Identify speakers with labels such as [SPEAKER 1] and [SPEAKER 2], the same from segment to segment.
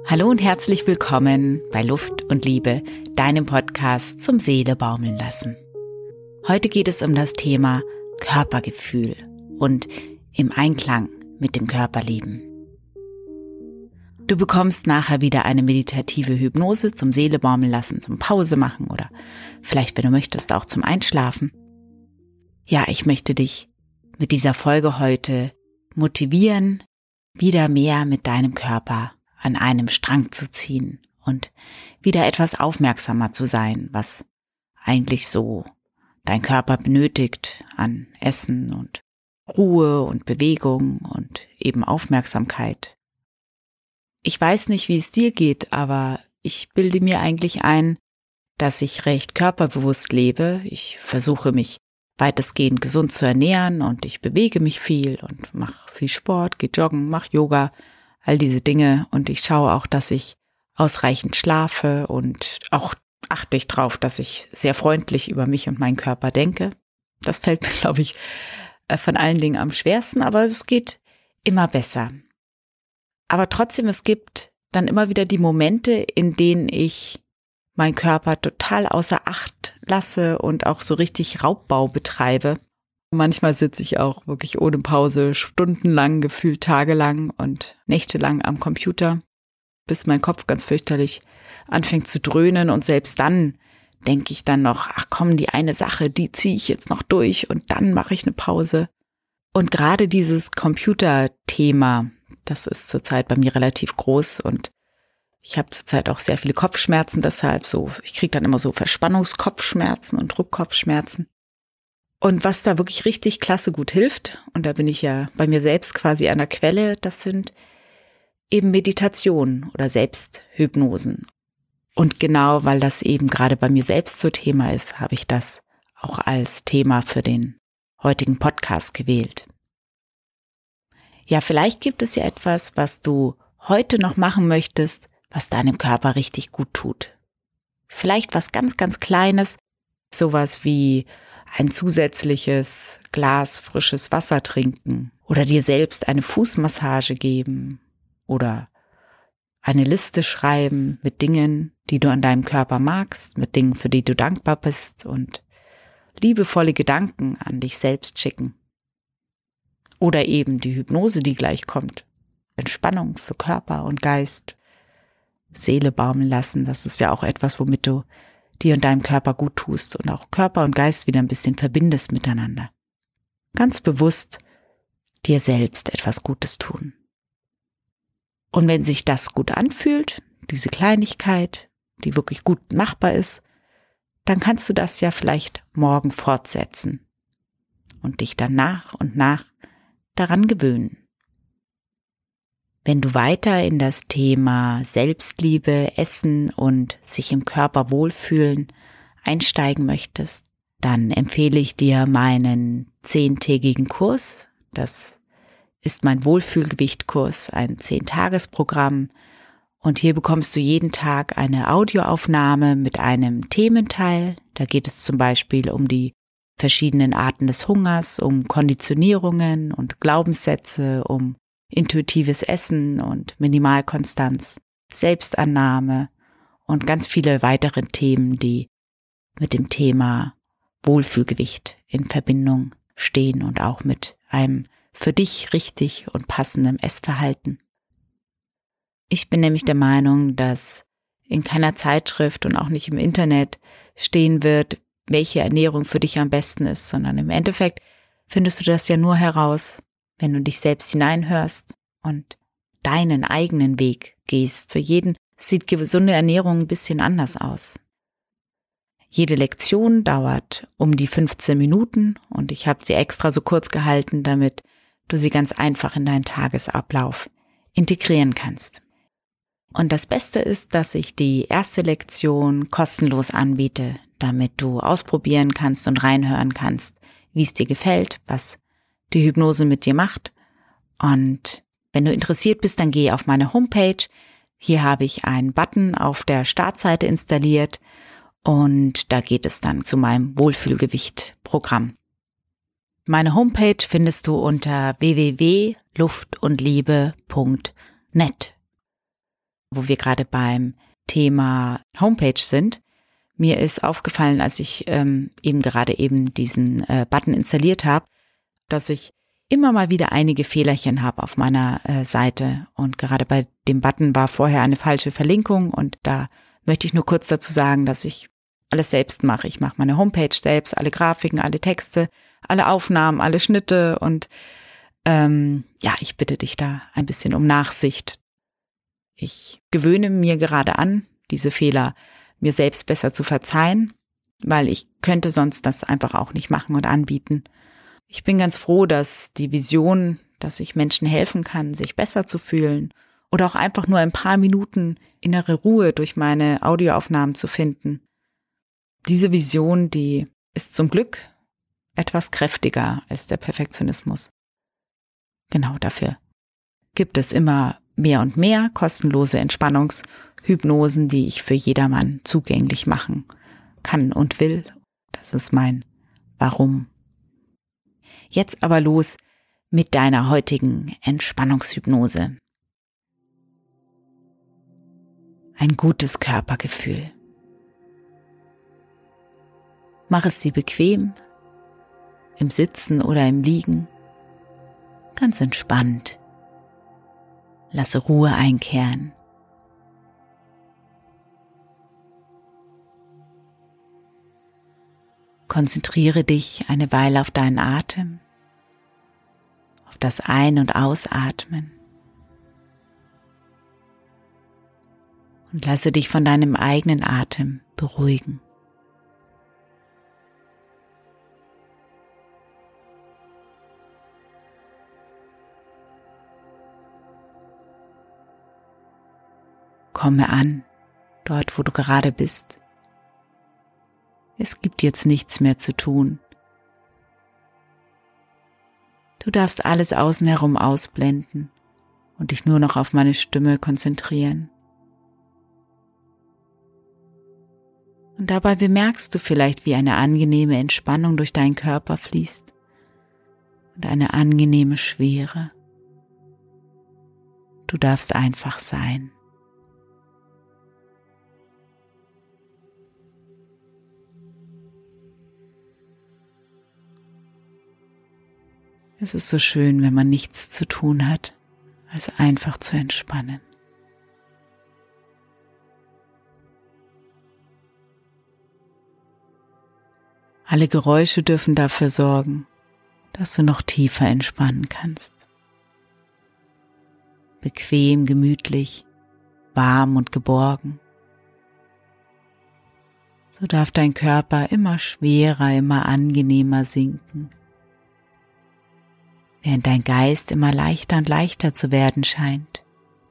[SPEAKER 1] Hallo und herzlich willkommen bei Luft und Liebe, deinem Podcast zum Seele baumeln lassen. Heute geht es um das Thema Körpergefühl und im Einklang mit dem Körper leben. Du bekommst nachher wieder eine meditative Hypnose zum Seele baumeln lassen, zum Pause machen oder vielleicht, wenn du möchtest, auch zum Einschlafen. Ja, ich möchte dich mit dieser Folge heute motivieren, wieder mehr mit deinem Körper an einem Strang zu ziehen und wieder etwas aufmerksamer zu sein, was eigentlich so dein Körper benötigt an Essen und Ruhe und Bewegung und eben Aufmerksamkeit. Ich weiß nicht, wie es dir geht, aber ich bilde mir eigentlich ein, dass ich recht körperbewusst lebe. Ich versuche mich weitestgehend gesund zu ernähren und ich bewege mich viel und mache viel Sport, gehe joggen, mache Yoga, all diese Dinge, und ich schaue auch, dass ich ausreichend schlafe und auch achte ich drauf, dass ich sehr freundlich über mich und meinen Körper denke. Das fällt mir, glaube ich, von allen Dingen am schwersten, aber es geht immer besser. Aber trotzdem, es gibt dann immer wieder die Momente, in denen ich meinen Körper total außer Acht lasse und auch so richtig Raubbau betreibe. Manchmal sitze ich auch wirklich ohne Pause stundenlang, gefühlt tagelang und nächtelang am Computer, bis mein Kopf ganz fürchterlich anfängt zu dröhnen, und selbst dann denke ich dann noch, ach komm, die eine Sache, die ziehe ich jetzt noch durch und dann mache ich eine Pause. Und gerade dieses Computerthema, das ist zurzeit bei mir relativ groß und ich habe zurzeit auch sehr viele Kopfschmerzen, deshalb so, ich kriege dann immer so Verspannungskopfschmerzen und Druckkopfschmerzen. Und was da wirklich richtig klasse gut hilft, und da bin ich ja bei mir selbst quasi an der Quelle, das sind eben Meditationen oder Selbsthypnosen. Und genau, weil das eben gerade bei mir selbst so Thema ist, habe ich das auch als Thema für den heutigen Podcast gewählt. Ja, vielleicht gibt es ja etwas, was du heute noch machen möchtest, was deinem Körper richtig gut tut. Vielleicht was ganz, ganz Kleines, sowas wie ein zusätzliches Glas frisches Wasser trinken oder dir selbst eine Fußmassage geben oder eine Liste schreiben mit Dingen, die du an deinem Körper magst, mit Dingen, für die du dankbar bist, und liebevolle Gedanken an dich selbst schicken. Oder eben die Hypnose, die gleich kommt. Entspannung für Körper und Geist, Seele baumeln lassen, das ist ja auch etwas, womit du dir und deinem Körper gut tust und auch Körper und Geist wieder ein bisschen verbindest miteinander. Ganz bewusst dir selbst etwas Gutes tun. Und wenn sich das gut anfühlt, diese Kleinigkeit, die wirklich gut machbar ist, dann kannst du das ja vielleicht morgen fortsetzen und dich dann nach und nach daran gewöhnen. Wenn du weiter in das Thema Selbstliebe, Essen und sich im Körper wohlfühlen einsteigen möchtest, dann empfehle ich dir meinen 10-tägigen Kurs. Das ist mein Wohlfühlgewicht-Kurs, ein 10-Tages-Programm. Und hier bekommst du jeden Tag eine Audioaufnahme mit einem Thementeil. Da geht es zum Beispiel um die verschiedenen Arten des Hungers, um Konditionierungen und Glaubenssätze, um intuitives Essen und Minimalkonstanz, Selbstannahme und ganz viele weitere Themen, die mit dem Thema Wohlfühlgewicht in Verbindung stehen und auch mit einem für dich richtig und passenden Essverhalten. Ich bin nämlich der Meinung, dass in keiner Zeitschrift und auch nicht im Internet stehen wird, welche Ernährung für dich am besten ist, sondern im Endeffekt findest du das ja nur heraus, wenn du dich selbst hineinhörst und deinen eigenen Weg gehst. Für jeden sieht gesunde Ernährung ein bisschen anders aus. Jede Lektion dauert um die 15 Minuten und ich habe sie extra so kurz gehalten, damit du sie ganz einfach in deinen Tagesablauf integrieren kannst. Und das Beste ist, dass ich die erste Lektion kostenlos anbiete, damit du ausprobieren kannst und reinhören kannst, wie es dir gefällt, was die Hypnose mit dir macht. Und wenn du interessiert bist, dann geh auf meine Homepage. Hier habe ich einen Button auf der Startseite installiert und da geht es dann zu meinem Wohlfühlgewicht-Programm. Meine Homepage findest du unter www.luftundliebe.net. wo wir gerade beim Thema Homepage sind. Mir ist aufgefallen, als ich eben diesen Button installiert habe, dass ich immer mal wieder einige Fehlerchen habe auf meiner Seite. Und gerade bei dem Button war vorher eine falsche Verlinkung. Und da möchte ich nur kurz dazu sagen, dass ich alles selbst mache. Ich mache meine Homepage selbst, alle Grafiken, alle Texte, alle Aufnahmen, alle Schnitte. Und ich bitte dich da ein bisschen um Nachsicht. Ich gewöhne mir gerade an, diese Fehler mir selbst besser zu verzeihen, weil ich könnte sonst das einfach auch nicht machen und anbieten. Ich bin ganz froh, dass die Vision, dass ich Menschen helfen kann, sich besser zu fühlen oder auch einfach nur ein paar Minuten innere Ruhe durch meine Audioaufnahmen zu finden. Diese Vision, die ist zum Glück etwas kräftiger als der Perfektionismus. Genau dafür gibt es immer mehr und mehr kostenlose Entspannungshypnosen, die ich für jedermann zugänglich machen kann und will. Das ist mein Warum. Jetzt aber los mit deiner heutigen Entspannungshypnose. Ein gutes Körpergefühl. Mach es dir bequem, im Sitzen oder im Liegen, ganz entspannt. Lasse Ruhe einkehren. Konzentriere dich eine Weile auf deinen Atem, auf das Ein- und Ausatmen und lasse dich von deinem eigenen Atem beruhigen. Komme an, dort wo du gerade bist. Es gibt jetzt nichts mehr zu tun. Du darfst alles außen herum ausblenden und dich nur noch auf meine Stimme konzentrieren. Und dabei bemerkst du vielleicht, wie eine angenehme Entspannung durch deinen Körper fließt und eine angenehme Schwere. Du darfst einfach sein. Es ist so schön, wenn man nichts zu tun hat, als einfach zu entspannen. Alle Geräusche dürfen dafür sorgen, dass du noch tiefer entspannen kannst. Bequem, gemütlich, warm und geborgen. So darf dein Körper immer schwerer, immer angenehmer sinken, während dein Geist immer leichter und leichter zu werden scheint.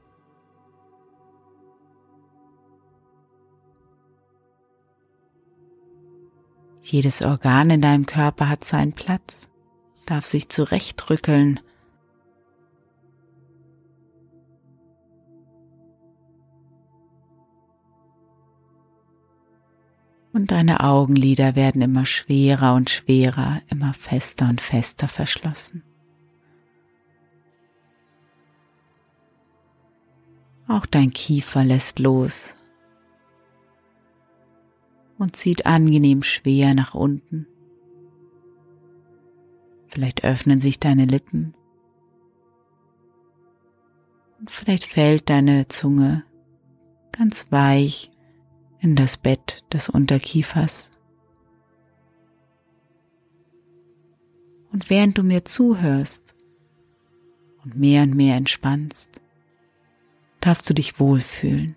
[SPEAKER 1] Jedes Organ in deinem Körper hat seinen Platz, darf sich zurechtrückeln. Und deine Augenlider werden immer schwerer und schwerer, immer fester und fester verschlossen. Auch dein Kiefer lässt los und zieht angenehm schwer nach unten. Vielleicht öffnen sich deine Lippen und vielleicht fällt deine Zunge ganz weich in das Bett des Unterkiefers. Und während du mir zuhörst und mehr entspannst, darfst du dich wohlfühlen.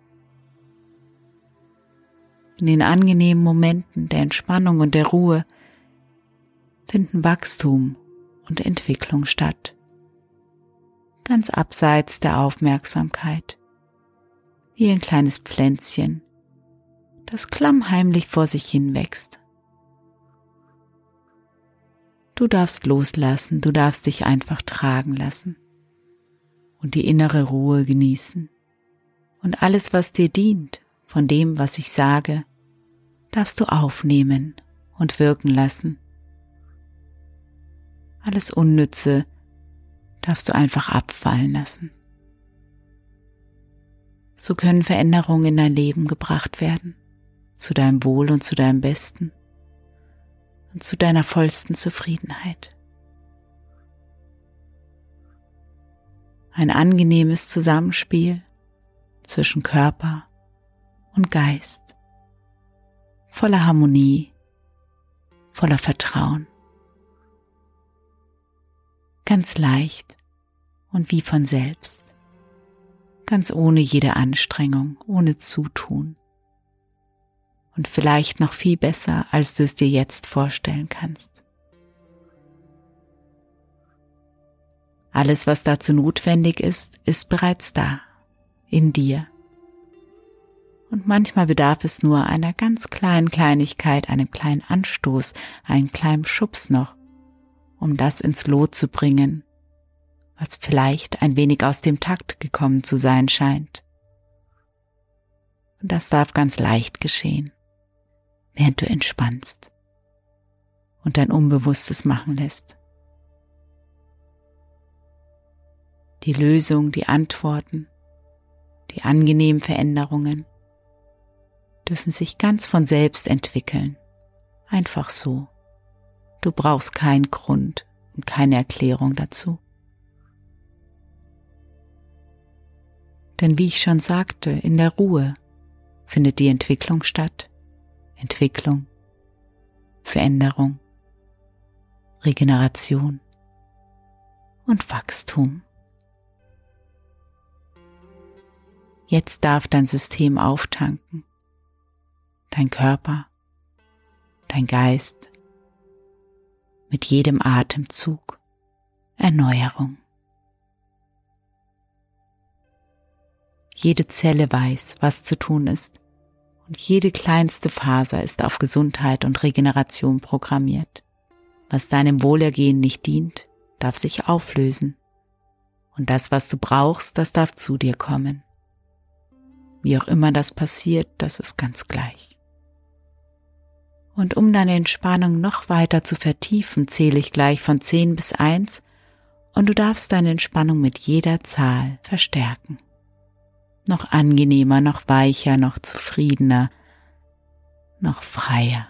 [SPEAKER 1] In den angenehmen Momenten der Entspannung und der Ruhe finden Wachstum und Entwicklung statt, ganz abseits der Aufmerksamkeit, wie ein kleines Pflänzchen, das klammheimlich vor sich hin wächst. Du darfst loslassen, du darfst dich einfach tragen lassen und die innere Ruhe genießen. Und alles, was dir dient, von dem, was ich sage, darfst du aufnehmen und wirken lassen. Alles Unnütze darfst du einfach abfallen lassen. So können Veränderungen in dein Leben gebracht werden, zu deinem Wohl und zu deinem Besten und zu deiner vollsten Zufriedenheit. Ein angenehmes Zusammenspiel zwischen Körper und Geist, voller Harmonie, voller Vertrauen. Ganz leicht und wie von selbst, ganz ohne jede Anstrengung, ohne Zutun. Und vielleicht noch viel besser, als du es dir jetzt vorstellen kannst. Alles, was dazu notwendig ist, ist bereits da, in dir. Und manchmal bedarf es nur einer ganz kleinen Kleinigkeit, einem kleinen Anstoß, einem kleinen Schubs noch, um das ins Lot zu bringen, was vielleicht ein wenig aus dem Takt gekommen zu sein scheint. Und das darf ganz leicht geschehen, während du entspannst und dein Unbewusstes machen lässt. Die Lösung, die Antworten, die angenehmen Veränderungen dürfen sich ganz von selbst entwickeln, einfach so. Du brauchst keinen Grund und keine Erklärung dazu. Denn wie ich schon sagte, in der Ruhe findet die Entwicklung statt. Entwicklung, Veränderung, Regeneration und Wachstum. Jetzt darf dein System auftanken, dein Körper, dein Geist, mit jedem Atemzug Erneuerung. Jede Zelle weiß, was zu tun ist, und jede kleinste Faser ist auf Gesundheit und Regeneration programmiert. Was deinem Wohlergehen nicht dient, darf sich auflösen. Und das, was du brauchst, das darf zu dir kommen. Wie auch immer das passiert, das ist ganz gleich. Und um deine Entspannung noch weiter zu vertiefen, zähle ich gleich von 10 bis 1 und du darfst deine Entspannung mit jeder Zahl verstärken. Noch angenehmer, noch weicher, noch zufriedener, noch freier.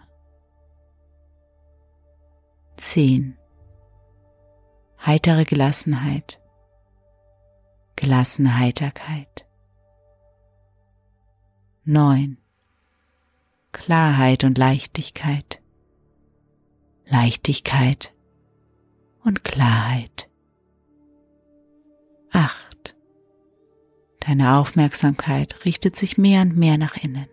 [SPEAKER 1] 10. Heitere Gelassenheit, gelassene Heiterkeit. 9. Klarheit und Leichtigkeit, Leichtigkeit und Klarheit. 8. Deine Aufmerksamkeit richtet sich mehr und mehr nach innen.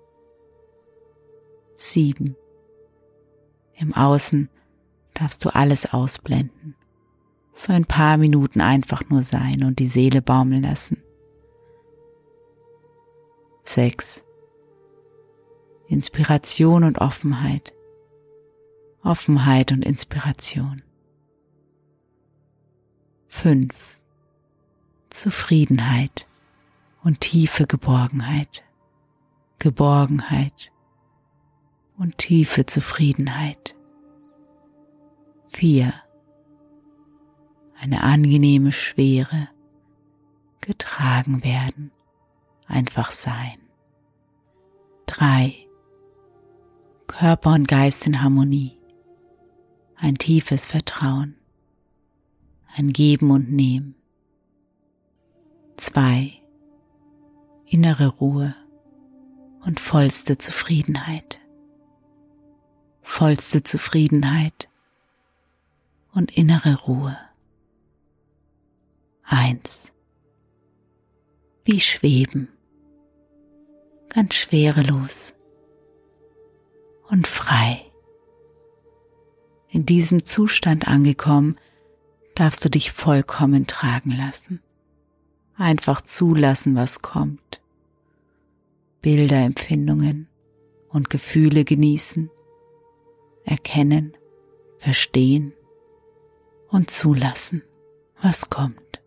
[SPEAKER 1] 7. Im Außen darfst du alles ausblenden, für ein paar Minuten einfach nur sein und die Seele baumeln lassen. 6. Inspiration und Offenheit. Offenheit und Inspiration. 5. Zufriedenheit und tiefe Geborgenheit. Geborgenheit und tiefe Zufriedenheit. 4. Eine angenehme Schwere. Getragen werden. Einfach sein. 3. Körper und Geist in Harmonie, ein tiefes Vertrauen, ein Geben und Nehmen. 2. Innere Ruhe und vollste Zufriedenheit. Vollste Zufriedenheit und innere Ruhe. 1. Wie schweben, ganz schwerelos und frei. In diesem Zustand angekommen, darfst du dich vollkommen tragen lassen. Einfach zulassen, was kommt. Bilder, Empfindungen und Gefühle genießen, erkennen, verstehen und zulassen, was kommt.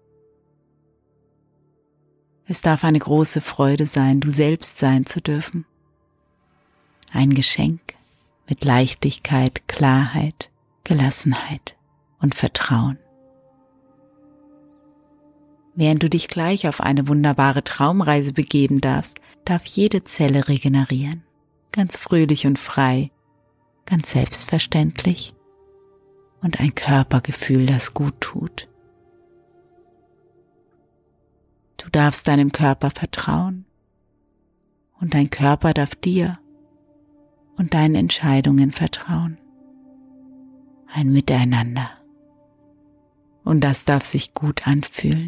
[SPEAKER 1] Es darf eine große Freude sein, du selbst sein zu dürfen. Ein Geschenk mit Leichtigkeit, Klarheit, Gelassenheit und Vertrauen. Während du dich gleich auf eine wunderbare Traumreise begeben darfst, darf jede Zelle regenerieren. Ganz fröhlich und frei, ganz selbstverständlich und ein Körpergefühl, das gut tut. Du darfst deinem Körper vertrauen und dein Körper darf dir und deinen Entscheidungen vertrauen. Ein Miteinander. Und das darf sich gut anfühlen.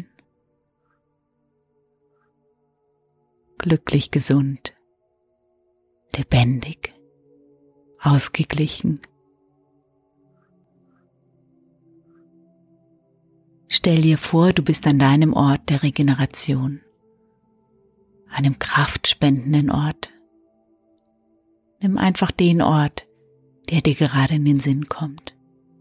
[SPEAKER 1] Glücklich, gesund, lebendig, ausgeglichen. Stell dir vor, du bist an deinem Ort der Regeneration, einem kraftspendenden Ort. Nimm einfach den Ort, der dir gerade in den Sinn kommt.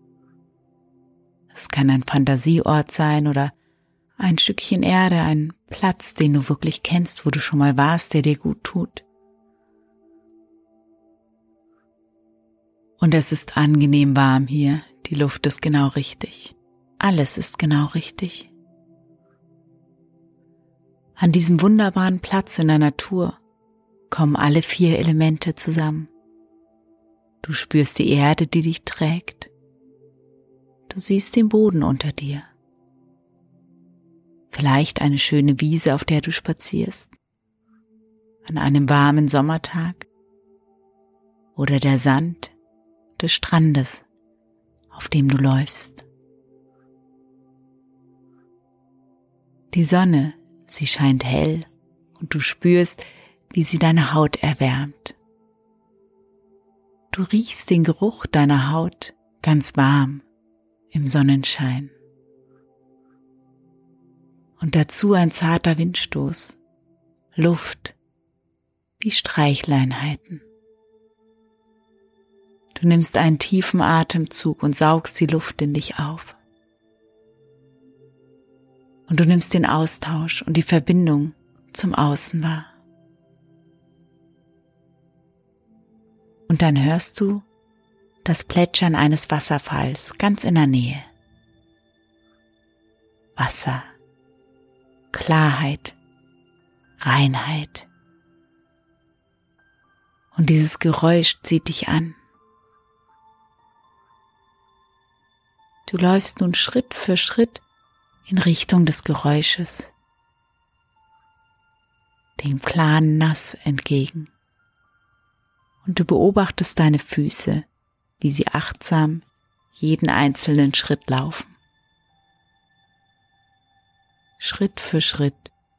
[SPEAKER 1] Es kann ein Fantasieort sein oder ein Stückchen Erde, ein Platz, den du wirklich kennst, wo du schon mal warst, der dir gut tut. Und es ist angenehm warm hier, die Luft ist genau richtig. Alles ist genau richtig. An diesem wunderbaren Platz in der Natur kommen alle 4 Elemente zusammen. Du spürst die Erde, die dich trägt. Du siehst den Boden unter dir. Vielleicht eine schöne Wiese, auf der du spazierst. An einem warmen Sommertag. Oder der Sand des Strandes, auf dem du läufst. Die Sonne, sie scheint hell und du spürst, wie sie deine Haut erwärmt. Du riechst den Geruch deiner Haut ganz warm im Sonnenschein. Und dazu ein zarter Windstoß, Luft wie Streichleinheiten. Du nimmst einen tiefen Atemzug und saugst die Luft in dich auf. Und du nimmst den Austausch und die Verbindung zum Außen wahr. Und dann hörst du das Plätschern eines Wasserfalls ganz in der Nähe. Wasser, Klarheit, Reinheit. Und dieses Geräusch zieht dich an. Du läufst nun Schritt für Schritt in Richtung des Geräusches, dem klaren Nass entgegen. Und du beobachtest deine Füße, wie sie achtsam jeden einzelnen Schritt laufen. Schritt für Schritt.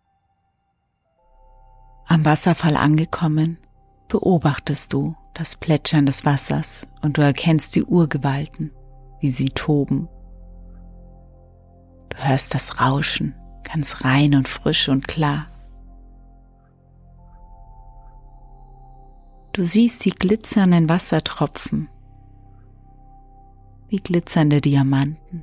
[SPEAKER 1] Am Wasserfall angekommen, beobachtest du das Plätschern des Wassers und du erkennst die Urgewalten, wie sie toben. Du hörst das Rauschen, ganz rein und frisch und klar. Du siehst die glitzernden Wassertropfen, wie glitzernde Diamanten.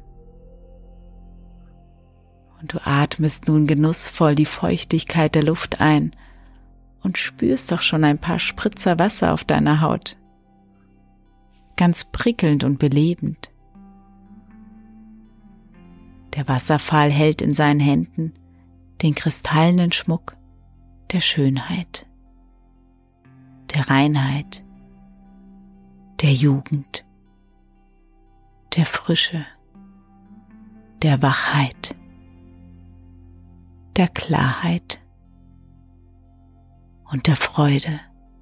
[SPEAKER 1] Und du atmest nun genussvoll die Feuchtigkeit der Luft ein und spürst doch schon ein paar Spritzer Wasser auf deiner Haut. Ganz prickelnd und belebend. Der Wasserfall hält in seinen Händen den kristallenen Schmuck der Schönheit, der Reinheit, der Jugend, der Frische, der Wachheit, der Klarheit und der Freude.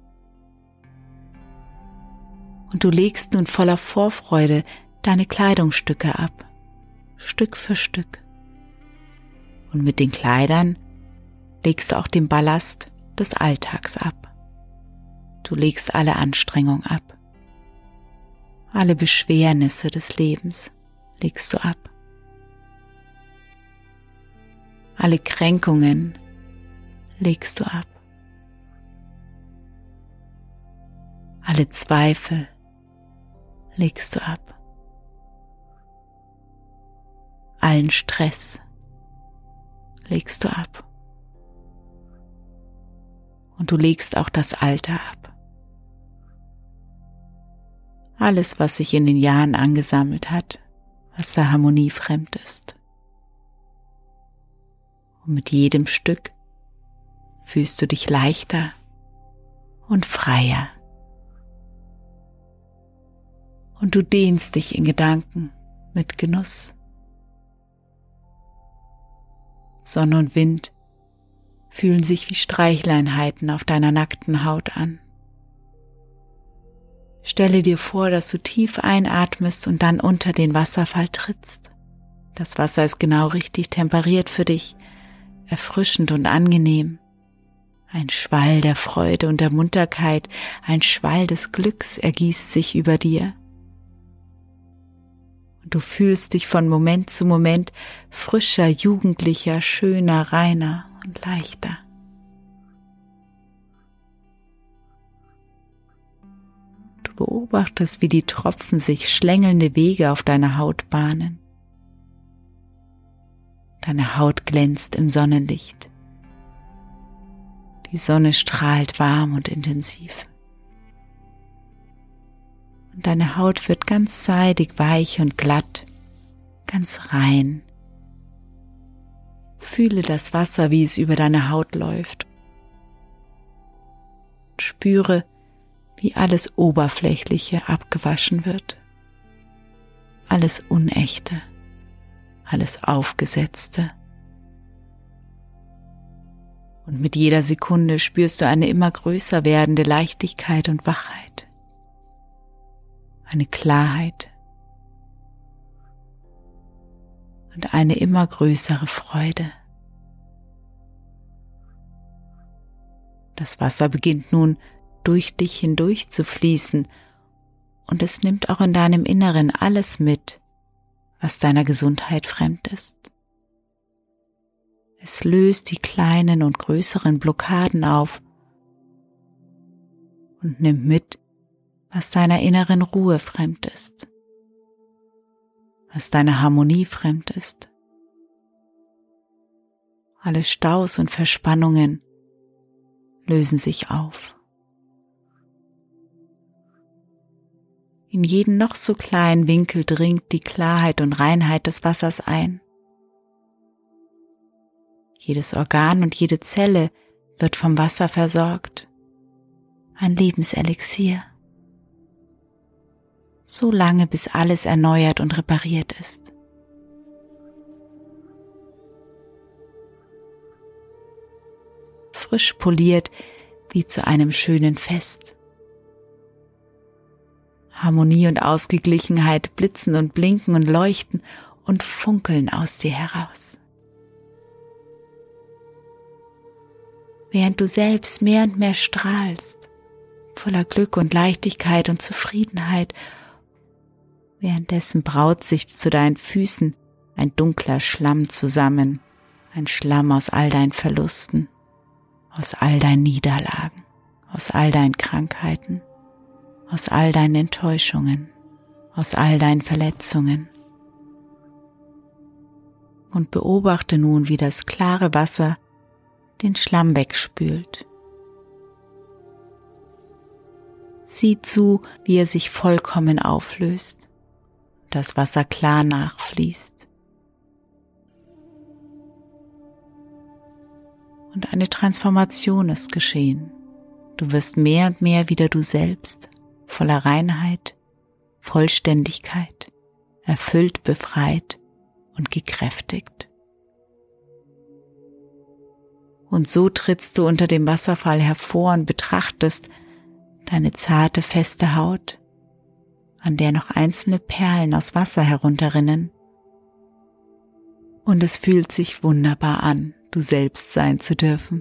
[SPEAKER 1] Und du legst nun voller Vorfreude deine Kleidungsstücke ab, Stück für Stück. Und mit den Kleidern legst du auch den Ballast des Alltags ab. Du legst alle Anstrengung ab. Alle Beschwernisse des Lebens legst du ab. Alle Kränkungen legst du ab. Alle Zweifel legst du ab. Allen Stress legst du ab. Und du legst auch das Alter ab. Alles, was sich in den Jahren angesammelt hat, was der Harmonie fremd ist. Und mit jedem Stück fühlst du dich leichter und freier. Und du dehnst dich in Gedanken mit Genuss. Sonne und Wind fühlen sich wie Streicheleinheiten auf deiner nackten Haut an. Stelle dir vor, dass du tief einatmest und dann unter den Wasserfall trittst. Das Wasser ist genau richtig temperiert für dich, erfrischend und angenehm. Ein Schwall der Freude und der Munterkeit, ein Schwall des Glücks ergießt sich über dir. Und du fühlst dich von Moment zu Moment frischer, jugendlicher, schöner, reiner und leichter. Du beobachtest, wie die Tropfen sich schlängelnde Wege auf deiner Haut bahnen. Deine Haut glänzt im Sonnenlicht. Die Sonne strahlt warm und intensiv. Und deine Haut wird ganz seidig, weich und glatt, ganz rein. Fühle das Wasser, wie es über deine Haut läuft. Spüre, wie alles Oberflächliche abgewaschen wird. Alles Unechte, alles Aufgesetzte. Und mit jeder Sekunde spürst du eine immer größer werdende Leichtigkeit und Wachheit. Eine Klarheit und eine immer größere Freude. Das Wasser beginnt nun durch dich hindurch zu fließen und es nimmt auch in deinem Inneren alles mit, was deiner Gesundheit fremd ist. Es löst die kleinen und größeren Blockaden auf und nimmt mit, was deiner inneren Ruhe fremd ist, was deiner Harmonie fremd ist. Alle Staus und Verspannungen lösen sich auf. In jeden noch so kleinen Winkel dringt die Klarheit und Reinheit des Wassers ein. Jedes Organ und jede Zelle wird vom Wasser versorgt. Ein Lebenselixier. So lange, bis alles erneuert und repariert ist. Frisch poliert wie zu einem schönen Fest. Harmonie und Ausgeglichenheit blitzen und blinken und leuchten und funkeln aus dir heraus. Während du selbst mehr und mehr strahlst, voller Glück und Leichtigkeit und Zufriedenheit, währenddessen braut sich zu deinen Füßen ein dunkler Schlamm zusammen, ein Schlamm aus all deinen Verlusten, aus all deinen Niederlagen, aus all deinen Krankheiten, aus all deinen Enttäuschungen, aus all deinen Verletzungen. Und beobachte nun, wie das klare Wasser den Schlamm wegspült. Sieh zu, wie er sich vollkommen auflöst, das Wasser klar nachfließt. Und eine Transformation ist geschehen. Du wirst mehr und mehr wieder du selbst, voller Reinheit, Vollständigkeit, erfüllt, befreit und gekräftigt. Und so trittst du unter dem Wasserfall hervor und betrachtest deine zarte, feste Haut, an der noch einzelne Perlen aus Wasser herunterrinnen. Und es fühlt sich wunderbar an, du selbst sein zu dürfen.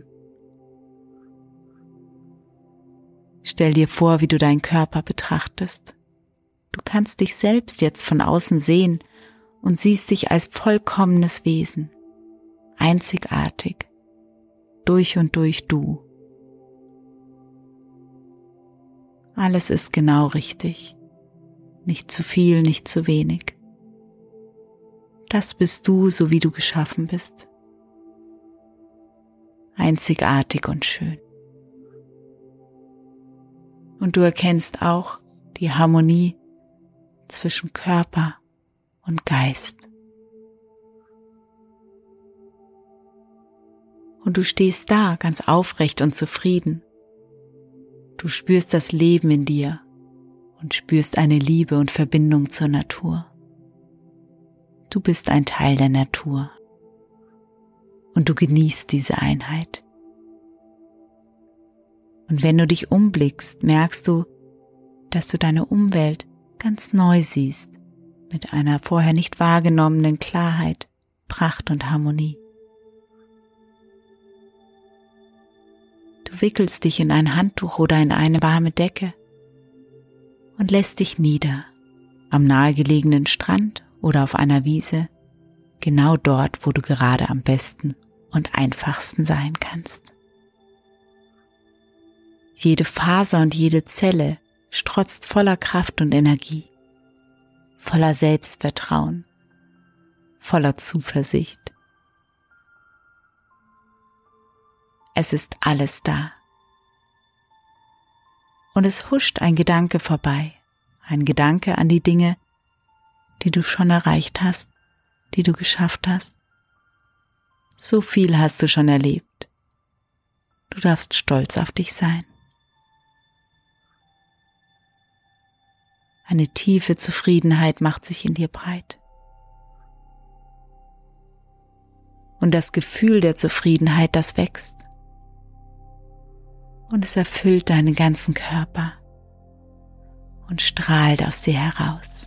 [SPEAKER 1] Stell dir vor, wie du deinen Körper betrachtest. Du kannst dich selbst jetzt von außen sehen und siehst dich als vollkommenes Wesen, einzigartig, durch und durch du. Alles ist genau richtig, nicht zu viel, nicht zu wenig. Das bist du, so wie du geschaffen bist. Einzigartig und schön. Und du erkennst auch die Harmonie zwischen Körper und Geist. Und du stehst da ganz aufrecht und zufrieden. Du spürst das Leben in dir und spürst eine Liebe und Verbindung zur Natur. Du bist ein Teil der Natur und du genießt diese Einheit. Und wenn du dich umblickst, merkst du, dass du deine Umwelt ganz neu siehst, mit einer vorher nicht wahrgenommenen Klarheit, Pracht und Harmonie. Du wickelst dich in ein Handtuch oder in eine warme Decke und lässt dich nieder am nahegelegenen Strand oder auf einer Wiese, genau dort, wo du gerade am besten und einfachsten sein kannst. Jede Faser und jede Zelle strotzt voller Kraft und Energie, voller Selbstvertrauen, voller Zuversicht. Es ist alles da. Und es huscht ein Gedanke vorbei, ein Gedanke an die Dinge, die du schon erreicht hast, die du geschafft hast. So viel hast du schon erlebt. Du darfst stolz auf dich sein. Eine tiefe Zufriedenheit macht sich in dir breit. Und das Gefühl der Zufriedenheit, das wächst. Und es erfüllt deinen ganzen Körper und strahlt aus dir heraus.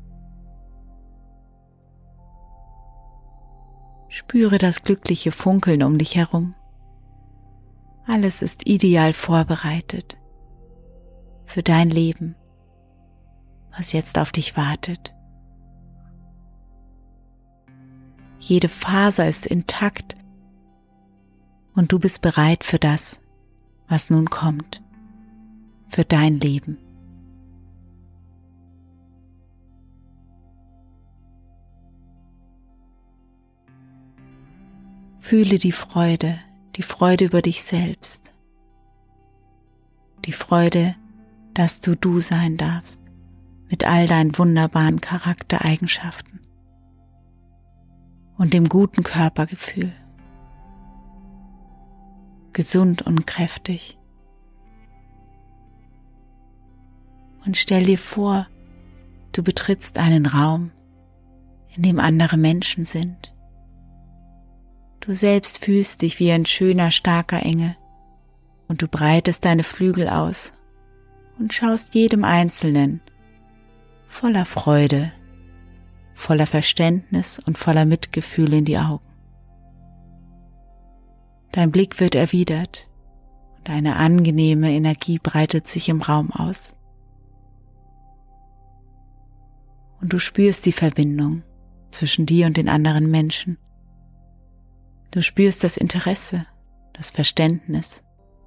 [SPEAKER 1] Spüre das glückliche Funkeln um dich herum. Alles ist ideal vorbereitet für dein Leben, was jetzt auf dich wartet. Jede Faser ist intakt und du bist bereit für das, was nun kommt, für dein Leben. Fühle die Freude über dich selbst, die Freude, dass du sein darfst, mit all deinen wunderbaren Charaktereigenschaften und dem guten Körpergefühl. Gesund und kräftig. Und stell dir vor, du betrittst einen Raum, in dem andere Menschen sind. Du selbst fühlst dich wie ein schöner, starker Engel und du breitest deine Flügel aus und schaust jedem Einzelnen voller Freude, voller Verständnis und voller Mitgefühl in die Augen. Dein Blick wird erwidert und eine angenehme Energie breitet sich im Raum aus. Und du spürst die Verbindung zwischen dir und den anderen Menschen. Du spürst das Interesse, das Verständnis.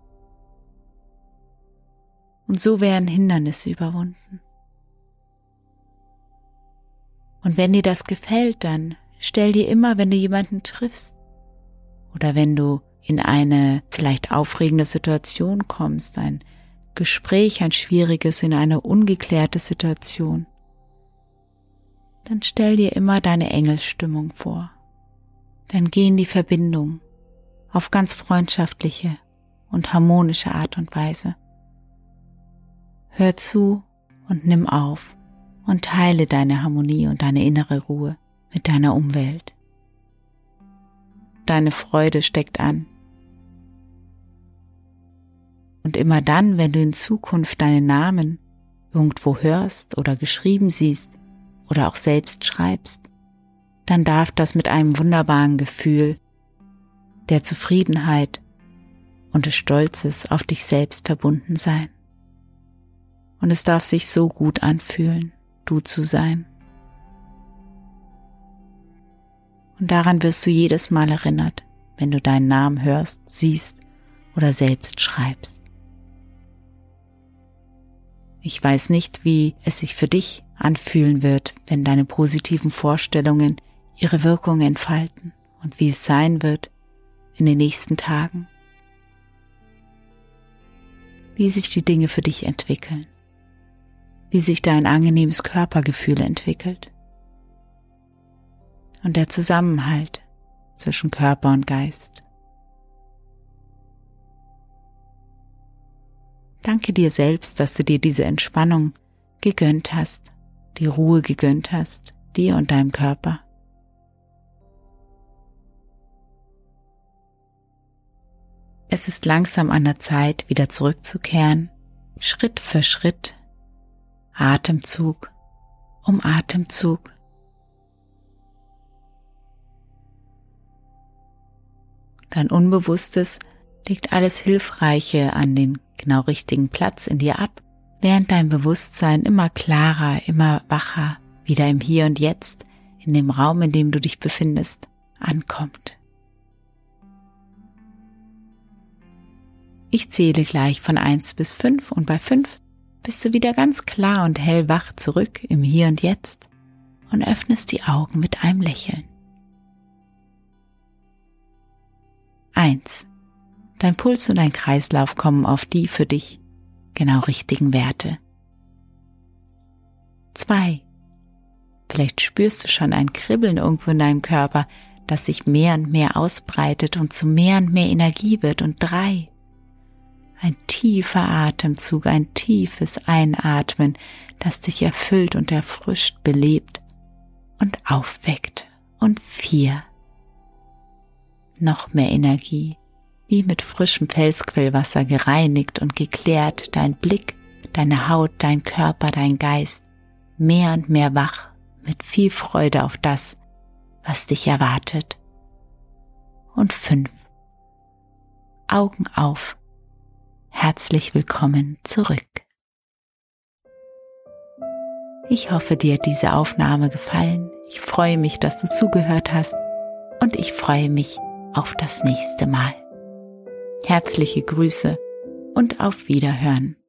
[SPEAKER 1] Und so werden Hindernisse überwunden. Und wenn dir das gefällt, dann stell dir immer, wenn du jemanden triffst oder wenn du in eine vielleicht aufregende Situation kommst, ein Gespräch, ein schwieriges, in eine ungeklärte Situation, dann stell dir immer deine Engelsstimmung vor. Dann geh in die Verbindung auf ganz freundschaftliche und harmonische Art und Weise. Hör zu und nimm auf und teile deine Harmonie und deine innere Ruhe mit deiner Umwelt. Deine Freude steckt an. Und immer dann, wenn du in Zukunft deinen Namen irgendwo hörst oder geschrieben siehst oder auch selbst schreibst, dann darf das mit einem wunderbaren Gefühl der Zufriedenheit und des Stolzes auf dich selbst verbunden sein. Und es darf sich so gut anfühlen, du zu sein. Und daran wirst du jedes Mal erinnert, wenn du deinen Namen hörst, siehst oder selbst schreibst. Ich weiß nicht, wie es sich für dich anfühlen wird, wenn deine positiven Vorstellungen ihre Wirkung entfalten und wie es sein wird in den nächsten Tagen. Wie sich die Dinge für dich entwickeln, wie sich dein angenehmes Körpergefühl entwickelt und der Zusammenhalt zwischen Körper und Geist. Danke dir selbst, dass du dir diese Entspannung gegönnt hast, die Ruhe gegönnt hast, dir und deinem Körper. Es ist langsam an der Zeit, wieder zurückzukehren, Schritt für Schritt, Atemzug um Atemzug. Dein Unbewusstes legt alles Hilfreiche an den genau richtigen Platz in dir ab, während dein Bewusstsein immer klarer, immer wacher, wieder im Hier und Jetzt, in dem Raum, in dem du dich befindest, ankommt. Ich zähle gleich von 1 bis 5 und bei 5 bist du wieder ganz klar und hellwach zurück im Hier und Jetzt und öffnest die Augen mit einem Lächeln. 1. Dein Puls und dein Kreislauf kommen auf die für dich genau richtigen Werte. 2. Vielleicht spürst du schon ein Kribbeln irgendwo in deinem Körper, das sich mehr und mehr ausbreitet und zu mehr und mehr Energie wird. Und 3. Ein tiefer Atemzug, ein tiefes Einatmen, das dich erfüllt und erfrischt, belebt und aufweckt. Und 4. Noch mehr Energie, wie mit frischem Felsquellwasser gereinigt und geklärt, dein Blick, deine Haut, dein Körper, dein Geist, mehr und mehr wach, mit viel Freude auf das, was dich erwartet. Und 5. Augen auf. Herzlich willkommen zurück. Ich hoffe, dir hat diese Aufnahme gefallen. Ich freue mich, dass du zugehört hast und ich freue mich auf das nächste Mal. Herzliche Grüße und auf Wiederhören.